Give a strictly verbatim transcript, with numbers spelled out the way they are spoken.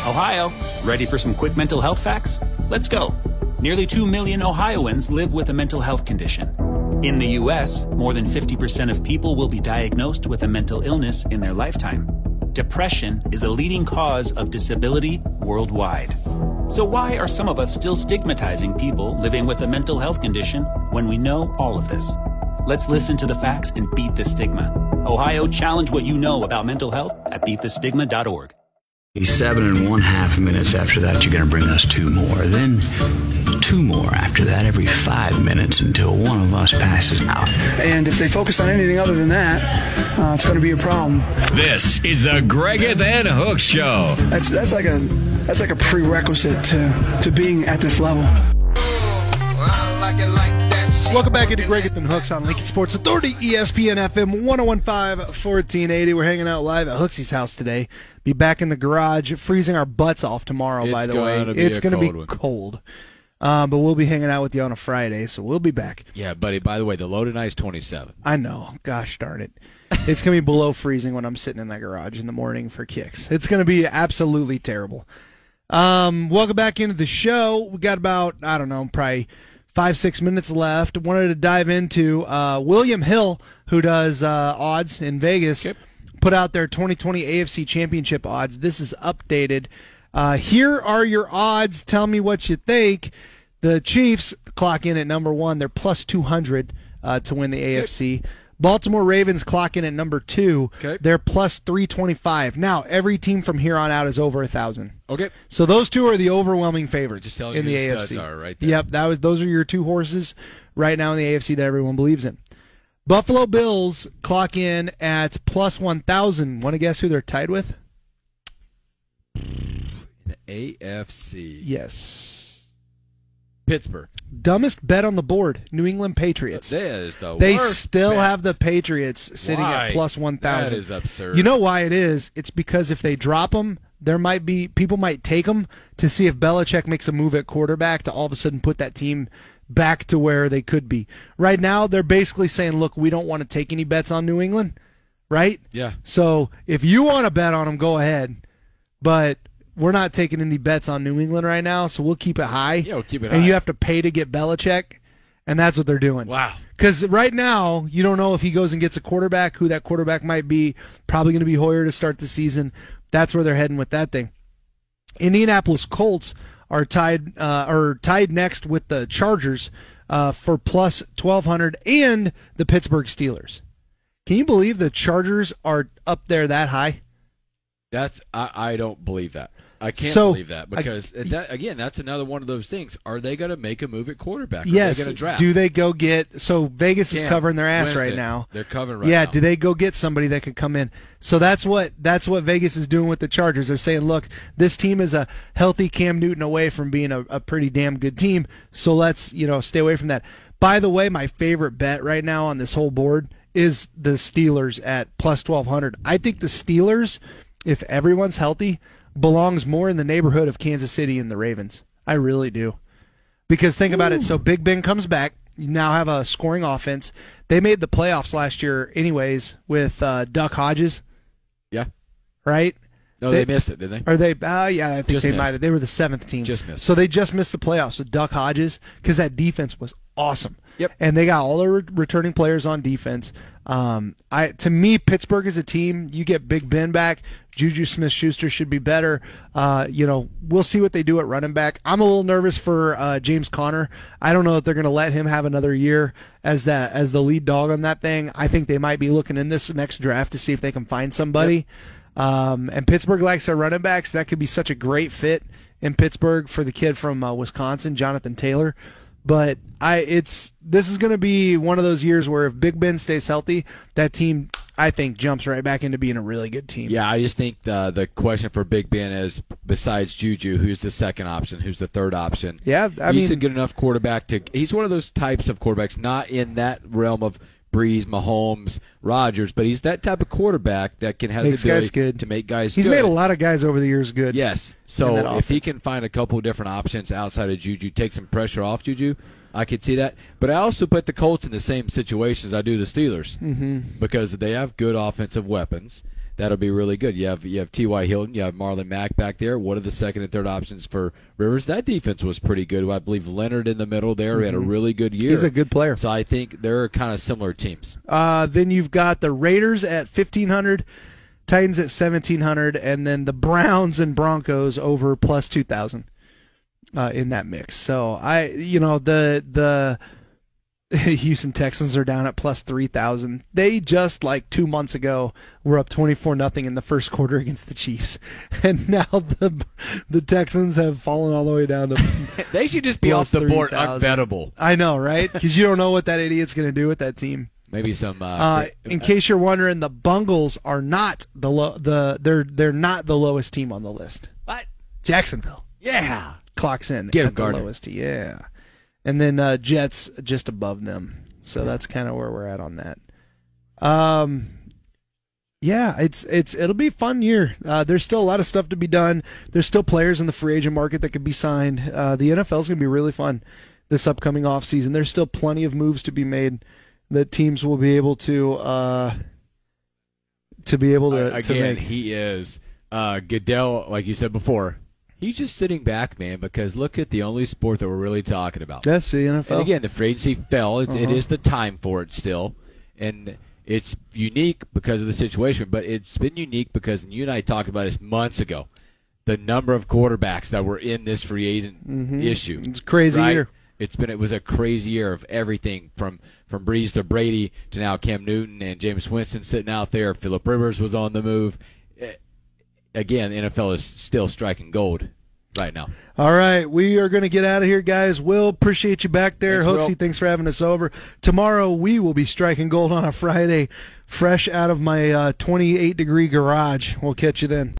Ohio, ready for some quick mental health facts? Let's go. Nearly two million Ohioans live with a mental health condition. In the U S, more than fifty percent of people will be diagnosed with a mental illness in their lifetime. Depression is a leading cause of disability worldwide. So why are some of us still stigmatizing people living with a mental health condition when we know all of this? Let's listen to the facts and beat the stigma. Ohio, challenge what you know about mental health at beat the stigma dot org. Seven and one half minutes after that, you're going to bring us two more. Then two more after that every five minutes until one of us passes out. And if they focus on anything other than that, uh, it's going to be a problem. This is the Greggeth and Hook Show. That's that's like a that's like a prerequisite to, to being at this level. Welcome back into Greggeth and Hooks on Lincoln Sports Authority, E S P N F M one oh one point five, fourteen eighty. We're hanging out live at Hooksy's house today. Be back in the garage, freezing our butts off tomorrow, it's by the way. Be it's going to be one. cold. Um, but we'll be hanging out with you on a Friday, so we'll be back. Yeah, buddy, by the way, the low tonight is twenty-seven. I know. Gosh darn it. It's going to be below freezing when I'm sitting in that garage in the morning for kicks. It's going to be absolutely terrible. Um, welcome back into the show. We got about, I don't know, probably five, six minutes left. Wanted to dive into uh, William Hill, who does uh, odds in Vegas, okay. Put out their twenty twenty A F C Championship odds. This is updated. Uh, here are your odds. Tell me what you think. The Chiefs clock in at number one. They're plus two hundred uh, to win the A F C. Okay. Baltimore Ravens clock in at number two. Okay. They're plus three twenty-five. Now, every team from here on out is over one thousand. Okay. So those two are the overwhelming favorites Just telling in you the who A F the C. studs are right there. Yep, that was those are your two horses right now in the A F C that everyone believes in. Buffalo Bills clock in at plus one thousand. Want to guess who they're tied with? The A F C. Yes. Pittsburgh. Dumbest bet on the board, New England Patriots. That is the They worst still bet. have the Patriots sitting Why? at plus one thousand. That is absurd. You know why it is? It's because if they drop them, there might be people might take them to see if Belichick makes a move at quarterback to all of a sudden put that team back to where they could be. Right now, they're basically saying, look, we don't want to take any bets on New England, right? Yeah. So if you want to bet on them, go ahead. But we're not taking any bets on New England right now, so we'll keep it high. Yeah, we'll keep it and high. you have to pay to get Belichick, and that's what they're doing. Wow. Because right now, you don't know if he goes and gets a quarterback, who that quarterback might be. Probably going to be Hoyer to start the season. That's where they're heading with that thing. Indianapolis Colts are tied uh, or tied next with the Chargers uh, for plus twelve hundred and the Pittsburgh Steelers. Can you believe the Chargers are up there that high? That's I, I don't believe that. I can't So, believe that because I- that again, that's another one of those things. Are they going to make a move at quarterback? Are Yes. they going to draft? Do they go get? So Vegas is Cam covering their ass Winston, right now. They're covering right yeah. now. Do they go get somebody that could come in? So that's what that's what Vegas is doing with the Chargers. They're saying, look, this team is a healthy Cam Newton away from being a, a pretty damn good team. So let's you know stay away from that. By the way, my favorite bet right now on this whole board is the Steelers at plus twelve hundred. I think the Steelers, if everyone's healthy, belongs more in the neighborhood of Kansas City and the Ravens. I really do. Because think about it. So Big Ben comes back. You now have a scoring offense. They made the playoffs last year anyways with uh, Duck Hodges, Yeah. right? No, they, missed it, didn't they? Are they? Uh, yeah, I think Just they missed. might have. They were the seventh team. Just missed. So they just missed the playoffs with Duck Hodges because that defense was awesome. Yep. And they got all the re- returning players on defense. Um, I to me, Pittsburgh is a team. You get Big Ben back. Juju Smith-Schuster should be better. Uh, you know, we'll see what they do at running back. I'm a little nervous for uh, James Conner. I don't know if they're going to let him have another year as that as the lead dog on that thing. I think they might be looking in this next draft to see if they can find somebody. Yep. Um, and Pittsburgh likes their running backs. That could be such a great fit in Pittsburgh for the kid from uh, Wisconsin, Jonathan Taylor. But I, it's this is going to be one of those years where if Big Ben stays healthy, that team, I think, jumps right back into being a really good team. Yeah, I just think the the question for Big Ben is, besides Juju, who's the second option? Who's the third option? Yeah, I he's mean, a good enough quarterback to. He's one of those types of quarterbacks, not in that realm of Breeze, Mahomes, Rodgers, but he's that type of quarterback that can have Makes the ability guys good. to make guys. He's good. made a lot of guys over the years good. Yes, in that so if he offense. can find a couple different options outside of Juju, take some pressure off Juju, I could see that. But I also put the Colts in the same situation as I do the Steelers Mm-hmm. because they have good offensive weapons. that'll be really good. You have you have T Y. Hilton, you have Marlon Mack back there. What are the second and third options for Rivers? That defense was pretty good. I believe Leonard in the middle there had a really good year. He's a good player. So I think they're kind of similar teams. Uh, then you've got the Raiders at fifteen hundred, Titans at seventeen hundred, and then the Browns and Broncos over plus two thousand uh, in that mix. So I, you know, the the Houston Texans are down at plus three thousand. They just like two months ago were up twenty-four nothing in the first quarter against the Chiefs, and now the the Texans have fallen all the way down to. They should just be off the board unbettable. I know, right? Because you don't know what that idiot's going to do with that team. Maybe some. Uh, uh, in case you're wondering, the Bungles are not the low. The they're they're not the lowest team on the list. What? Jacksonville. Yeah. Clocks in Get him, at the Gardner. lowest. Yeah. And then uh, Jets just above them. So that's kind of where we're at on that. Um, yeah, it's it's it'll be a fun year. Uh, there's still a lot of stuff to be done. There's still players in the free agent market that could be signed. Uh, the N F L is going to be really fun this upcoming offseason. There's still plenty of moves to be made that teams will be able to uh, to be able to, uh, to again, make. he is uh, Goodell, like you said before. He's just sitting back, man, because look at the only sport that we're really talking about. That's the N F L. And again, the free agency fell. It, Uh-huh. it is the time for it still. And it's unique because of the situation, but it's been unique because, and you and I talked about this months ago, the number of quarterbacks that were in this free agent Mhm. issue. It's a crazy right? year. It's been it was a crazy year of everything from from Breeze to Brady to now Cam Newton and Jameis Winston sitting out there. Phillip Rivers was on the move. Eh, Again, the N F L is still striking gold right now. All right, we are going to get out of here, guys. Will, appreciate you back there. Thanks, Hooksy, Will. thanks for having us over. Tomorrow we will be striking gold on a Friday, fresh out of my uh, twenty-eight degree garage. We'll catch you then.